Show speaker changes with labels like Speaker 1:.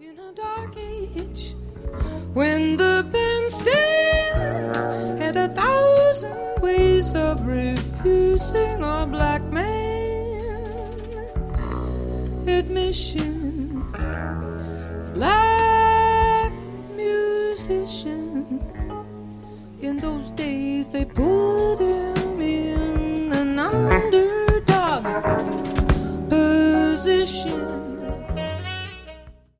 Speaker 1: In a dark age, when the band stands at 1,000 ways of refusing a black man admission, black musician, in those days they put in